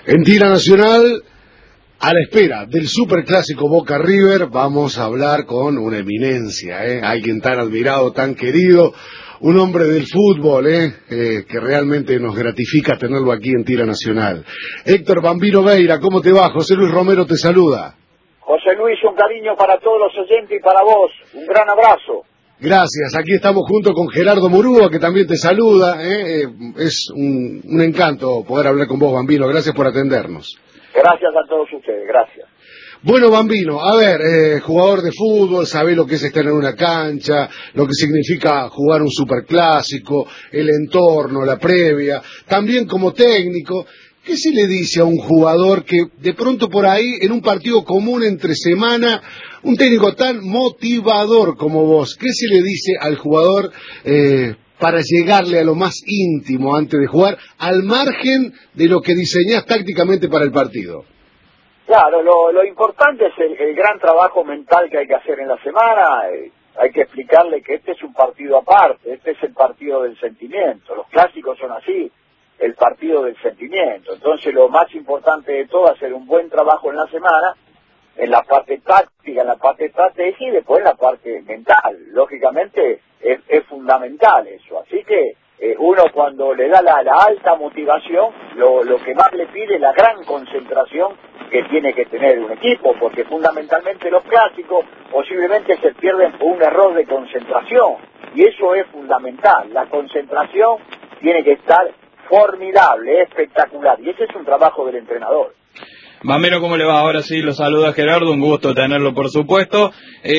En Tira Nacional, a la espera del superclásico Boca River, vamos a hablar con una eminencia, alguien tan admirado, tan querido, un hombre del fútbol, que realmente nos gratifica tenerlo aquí en Tira Nacional. Héctor Bambino Veira, ¿cómo te va? José Luis Romero te saluda. José Luis, un cariño para todos los oyentes y para vos, un gran abrazo. Gracias, aquí estamos junto con Gerardo Murúa, que también te saluda, es un encanto poder hablar con vos, Bambino, gracias por atendernos. Gracias a todos ustedes, gracias. Bueno, Bambino, a ver, jugador de fútbol, sabe lo que es estar en una cancha, lo que significa jugar un superclásico, el entorno, la previa, también como técnico. ¿Qué se le dice a un jugador que de pronto por ahí, en un partido común entre semana, un técnico tan motivador como vos, qué se le dice al jugador para llegarle a lo más íntimo antes de jugar, al margen de lo que diseñás tácticamente para el partido? Claro, lo importante es el gran trabajo mental que hay que hacer en la semana. Hay que explicarle que este es un partido aparte, este es el partido del sentimiento. Los clásicos son así, el partido del sentimiento. Entonces lo más importante de todo es hacer un buen trabajo en la semana, en la parte táctica, en la parte estrategia y después en la parte mental. Lógicamente es fundamental eso. Así que uno cuando le da la alta motivación, lo que más le pide es la gran concentración que tiene que tener un equipo, porque fundamentalmente los clásicos posiblemente se pierden por un error de concentración, y eso es fundamental. La concentración tiene que estar formidable, espectacular, y ese es un trabajo del entrenador. Bambino, ¿cómo le va? Ahora sí, lo saluda Gerardo, un gusto tenerlo, por supuesto.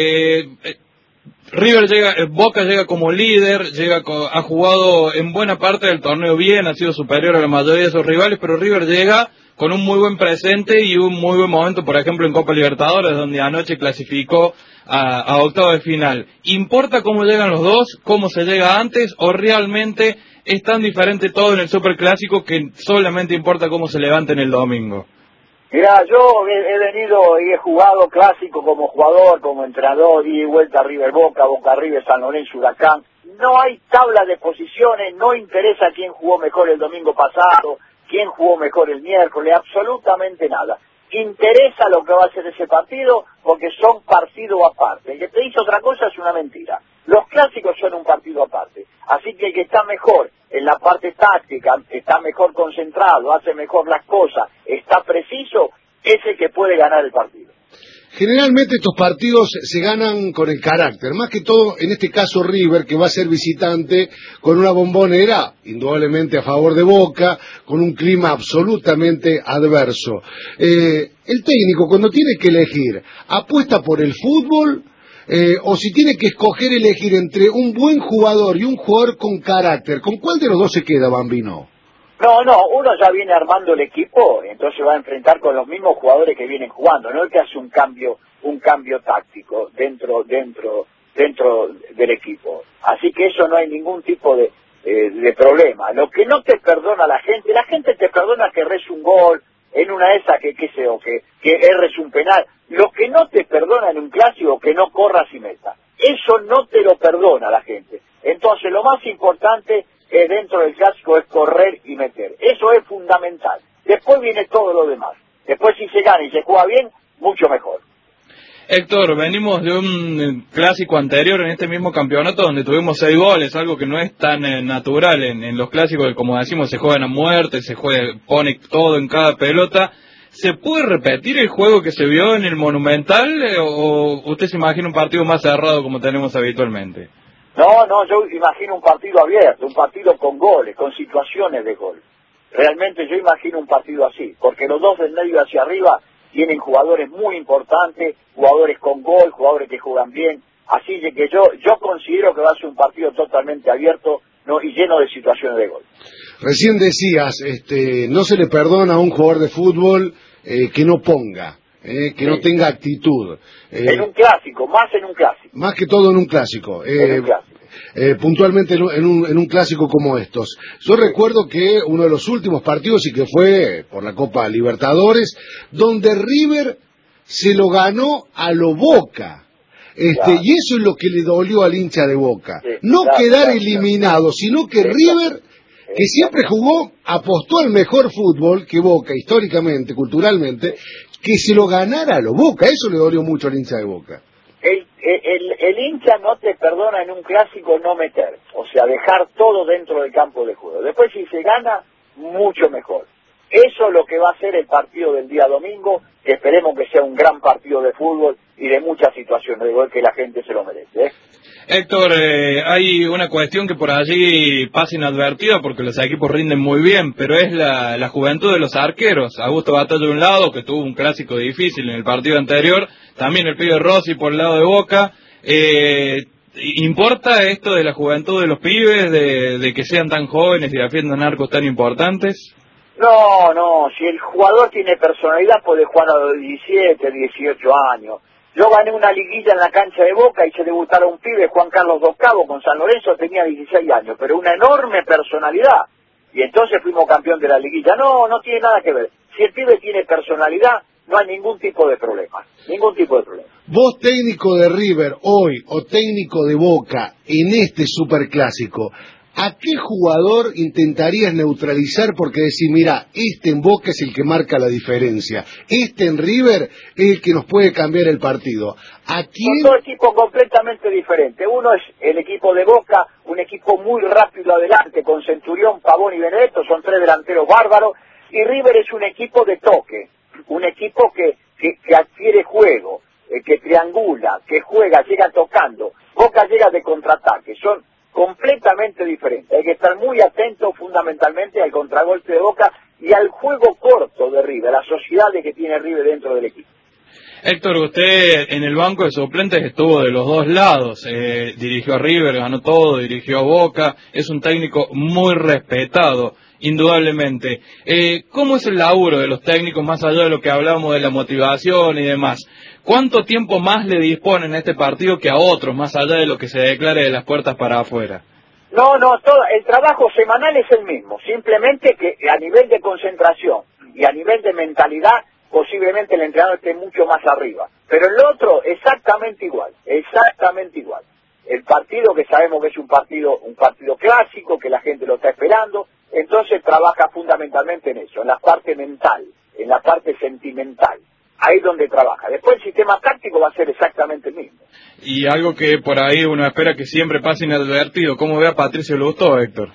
Boca llega como líder, ha jugado en buena parte del torneo bien, ha sido superior a la mayoría de sus rivales, pero River llega con un muy buen presente y un muy buen momento, por ejemplo, en Copa Libertadores, donde anoche clasificó a octavo de final. ¿Importa cómo llegan los dos, cómo se llega antes, o realmente es tan diferente todo en el Superclásico que solamente importa cómo se levanten el domingo? Mira, yo he venido y he jugado clásico como jugador, como entrenador, y vuelta River Boca, Boca River, San Lorenzo, Huracán. No hay tabla de posiciones, no interesa quién jugó mejor el domingo pasado, quién jugó mejor el miércoles, absolutamente nada. Interesa lo que va a ser ese partido porque son partidos aparte. El que te dice otra cosa es una mentira. Los clásicos son un partido aparte. Así que el que está mejor en la parte táctica, está mejor concentrado, hace mejor las cosas, está preciso, es el que puede ganar el partido. Generalmente estos partidos se ganan con el carácter, más que todo en este caso River, que va a ser visitante con una bombonera indudablemente a favor de Boca, con un clima absolutamente adverso. El técnico cuando tiene que elegir, ¿apuesta por el fútbol? O si tiene que elegir entre un buen jugador y un jugador con carácter, ¿con cuál de los dos se queda, Bambino? No, uno ya viene armando el equipo, entonces va a enfrentar con los mismos jugadores que vienen jugando, no es que hace un cambio táctico dentro del equipo. Así que eso no hay ningún tipo de problema. Lo que no te perdona la gente te perdona que erres un gol, en una de esas que erres un penal. Lo que no te perdona en un clásico, que no corras y metas. Eso no te lo perdona la gente. Entonces lo más importante dentro del clásico es correr y meter. Eso es fundamental. Después viene todo lo demás. Después si se gana y se juega bien, mucho mejor. Héctor, venimos de un clásico anterior en este mismo campeonato donde tuvimos 6 goles, algo que no es tan natural en los clásicos, que como decimos se juegan a muerte, pone todo en cada pelota. ¿Se puede repetir el juego que se vio en el Monumental o usted se imagina un partido más cerrado como tenemos habitualmente? No, yo imagino un partido abierto, un partido con goles, con situaciones de gol. Realmente yo imagino un partido así, porque los dos del medio hacia arriba tienen jugadores muy importantes, jugadores con gol, jugadores que juegan bien. Así que yo considero que va a ser un partido totalmente abierto, ¿no? Y lleno de situaciones de gol. Recién decías, no se le perdona a un jugador de fútbol que no ponga, que no tenga actitud. En un clásico, más en un clásico. Más que todo en un clásico. Puntualmente en un clásico como estos. Yo recuerdo que uno de los últimos partidos, y que fue por la Copa Libertadores, donde River se lo ganó a lo Boca. Claro. Y eso es lo que le dolió al hincha de Boca. Sí, no quedar eliminado, sino que River que siempre jugó, apostó al mejor fútbol que Boca, históricamente, culturalmente, que se lo ganara a lo Boca. Eso le dolió mucho al hincha de Boca. El hincha no te perdona en un clásico no meter, o sea, dejar todo dentro del campo de juego. Después si se gana, mucho mejor. Eso es lo que va a ser el partido del día domingo, que esperemos que sea un gran partido de fútbol y de muchas situaciones de gol que la gente se lo merece, ¿eh? Héctor, hay una cuestión que por allí pasa inadvertida porque los equipos rinden muy bien, pero es la juventud de los arqueros. Augusto Batalla de un lado, que tuvo un clásico difícil en el partido anterior, también el pibe Rossi por el lado de Boca. ¿Importa esto de la juventud de los pibes, de que sean tan jóvenes y defiendan arcos tan importantes? No, si el jugador tiene personalidad puede jugar a los 17, 18 años. Yo gané una liguilla en la cancha de Boca y se debutaron un pibe, Juan Carlos Dos Cabos, con San Lorenzo, tenía 16 años, pero una enorme personalidad. Y entonces fuimos campeón de la liguilla. No tiene nada que ver. Si el pibe tiene personalidad, no hay ningún tipo de problema. Ningún tipo de problema. Vos, técnico de River hoy, o técnico de Boca, en este superclásico, ¿a qué jugador intentarías neutralizar? Porque decir, mira, este en Boca es el que marca la diferencia, este en River es el que nos puede cambiar el partido. ¿A quién? Son dos equipos completamente diferentes. Uno es el equipo de Boca, un equipo muy rápido adelante, con Centurión, Pavón y Benedetto, son tres delanteros bárbaros, y River es un equipo de toque, un equipo que adquiere juego, que triangula, que juega, llega tocando. Boca llega de contraataque, son completamente diferente. Hay que estar muy atento fundamentalmente al contragolpe de Boca y al juego corto de River, a la sociedad que tiene River dentro del equipo. Héctor, usted en el banco de suplentes estuvo de los dos lados, dirigió a River, ganó todo, dirigió a Boca, es un técnico muy respetado, indudablemente. ¿Cómo es el laburo de los técnicos, más allá de lo que hablamos de la motivación y demás? ¿Cuánto tiempo más le disponen a este partido que a otros, más allá de lo que se declare de las puertas para afuera? El trabajo semanal es el mismo, simplemente que a nivel de concentración y a nivel de mentalidad, posiblemente el entrenador esté mucho más arriba. Pero el otro, exactamente igual. El partido, que sabemos que es un partido clásico, que la gente lo está esperando, entonces trabaja fundamentalmente en eso, en la parte mental, en la parte sentimental. Ahí es donde trabaja. Después el sistema táctico va a ser exactamente el mismo. Y algo que por ahí uno espera que siempre pase inadvertido. ¿Cómo ve a Patricio Lustó, Héctor?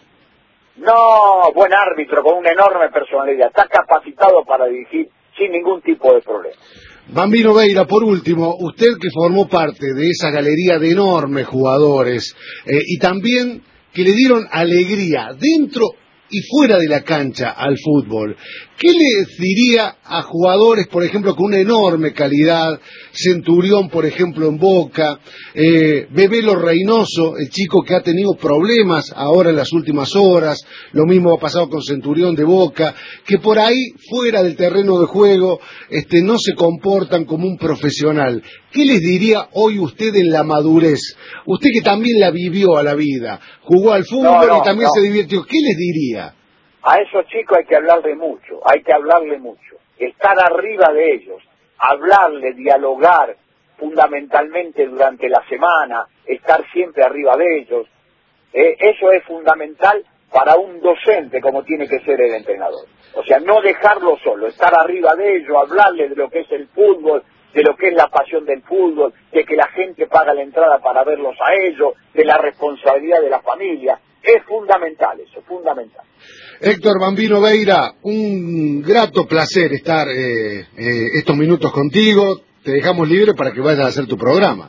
No, buen árbitro, con una enorme personalidad. Está capacitado para dirigir sin ningún tipo de problema. Bambino Veira, por último, usted que formó parte de esa galería de enormes jugadores y también que le dieron alegría dentro y fuera de la cancha al fútbol, ¿qué le diría a jugadores, por ejemplo, con una enorme calidad? Centurión, por ejemplo, en Boca, Bebelo Reynoso, el chico que ha tenido problemas ahora en las últimas horas, lo mismo ha pasado con Centurión de Boca, que por ahí, fuera del terreno de juego, no se comportan como un profesional. ¿Qué les diría hoy usted en la madurez? Usted que también la vivió a la vida, jugó al fútbol y también se divirtió, ¿qué les diría? A esos chicos hay que hablarle mucho, estar arriba de ellos, hablarle, dialogar fundamentalmente durante la semana, estar siempre arriba de ellos. Eso es fundamental para un docente como tiene que ser el entrenador. O sea, no dejarlo solo, estar arriba de ellos, hablarle de lo que es el fútbol, de lo que es la pasión del fútbol, de que la gente paga la entrada para verlos a ellos, de la responsabilidad de la familia. Es fundamental eso, fundamental. Héctor Bambino Veira, un grato placer estar estos minutos contigo. Te dejamos libre para que vayas a hacer tu programa.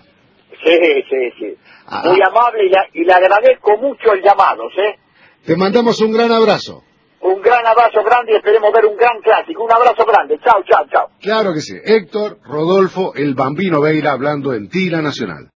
Sí. Muy amable y le agradezco mucho el llamado, ¿sí? Te mandamos un gran abrazo. Un gran abrazo grande y esperemos ver un gran clásico. Un abrazo grande. Chao. Claro que sí. Héctor Rodolfo, el Bambino Veira, hablando en Tira Nacional.